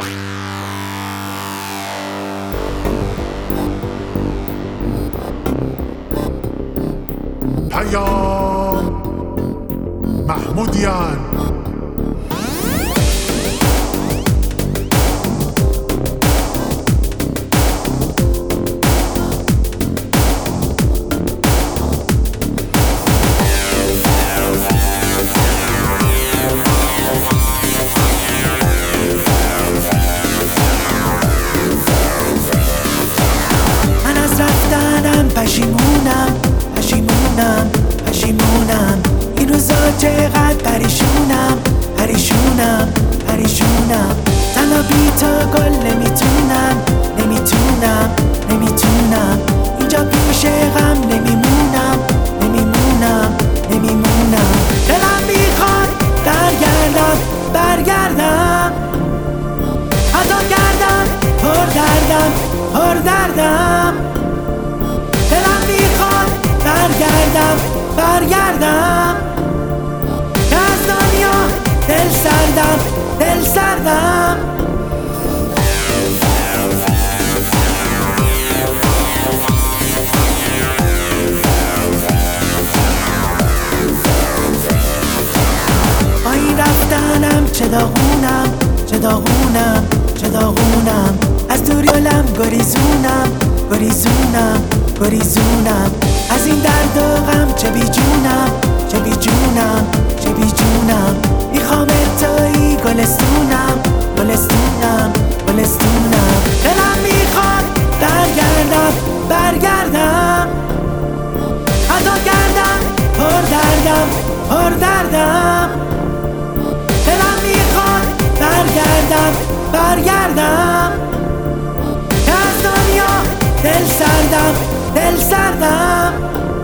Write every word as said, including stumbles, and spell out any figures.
پیام محمودیان. من از رفتنم پشیمونم پشیمونم پشیمونم این روزا چقدر پریشونم پریشونم پریشونم تنها بی تو گل نمیتونم نمیتونم نمیتونم اینجا پیش غم نمیمونم نمیمونم نمیمونم دلم میخواد برگردم برگردم حتی کردم پر دردم پر دردم دلم میخواد برگردم برگردم که از دنیا دل سردم دل سردم با این رفتنم چه داغونم چه داغونم چه داغونم از دوری گلم گریزونم گریزونم گریزونم از این درد و غم چه بی جونم چه بی جونم چه بی جونم میخوام تویی گلستونم گلستونم گلستونم دلم میخواد برگردم برگردم حتی کردم پر دردم پر دردم دلم میخواد برگردم برگردم که از دنیا دل سردم دل سردم